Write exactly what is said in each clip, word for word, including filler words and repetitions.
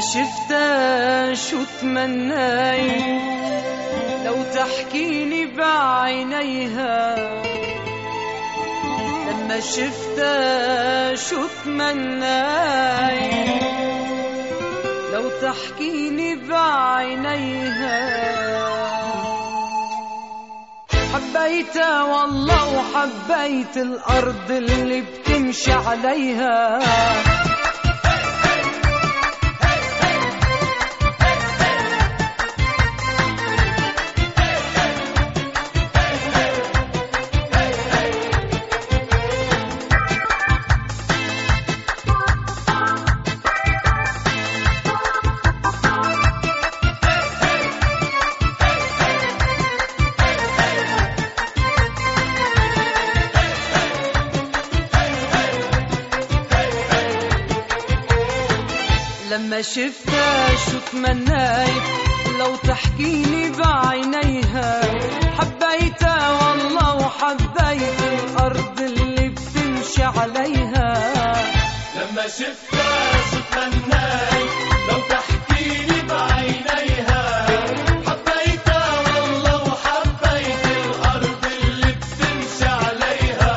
شفتها شو تمنيت لو تحكيني بعينيها، لما شفتها شو تمنيت لو تحكيني بعينيها. حبيتها والله وحبيت الأرض اللي بتمشي عليها. لما شفتها شو تمنيت لو تحكيني بعينيها. حبيتها والله وحبيت الأرض اللي بتمشي عليها. لما شفتها شو تمنيت لو تحكيني بعينيها. حبيتها والله وحبيت الأرض اللي بتمشي عليها.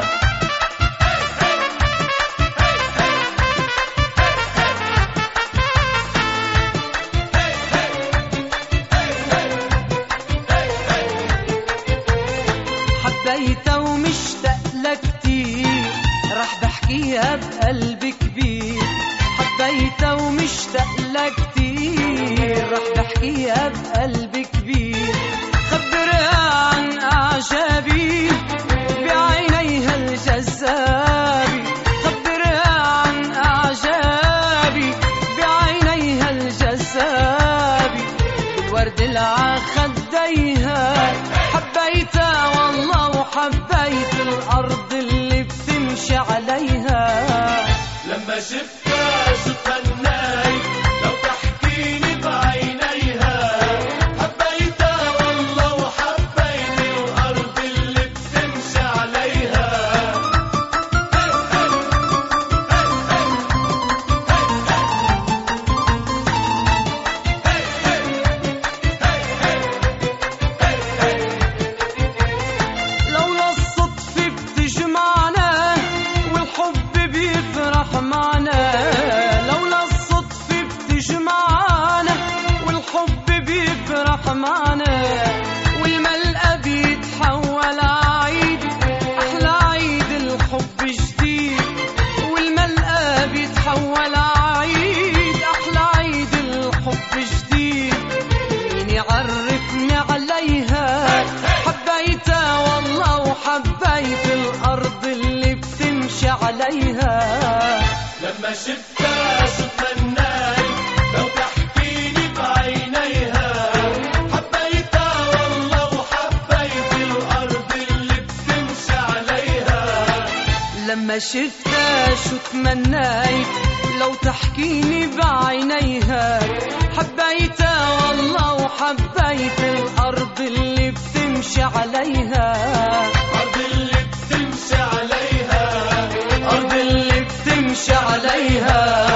حبيتها ومشتاق لك كتير رح بحكيها بقلب كبير. حبيتها ومشتاق لك كتير رح بحكيها بقلب كبير. خبرها عن أعجابي بعينيها الجذابي. خبرها عن أعجابي بعينيها الجذابي. الورد العخديها. حبيتها والله وحبيت الأرض اللي بتمشي عليها. لما شفتها شو تمنيت لو تحكيني بعينيها. حبيتها والله وحبيت الأرض اللي بتمشي عليها. لولا الصدفة بتجمعنا والحب بيفرح معنا. لولا الصدفة بتجمعنا والحب بيفرح معنا. والملقى بيتحول عيد أحلى عيد الحب جديد. والملقى بيتحول عيد أحلى عيد الحب جديد. مين يعرفني عليها. حبيتها والله وحبيت الأرض اللي بتمشي عليها. لما شفتها شو تمنيت لو تحكيني بعينيها. حبيتها والله وحبيت الأرض اللي بتمشي عليها. لما شفتها شو تمنيت لو تحكيني بعينيها. حبيتها والله وحبيت الأرض اللي بتمشي عليها. أرض اللي بتمشي عليها. الأرض اللي بتمشي عليها.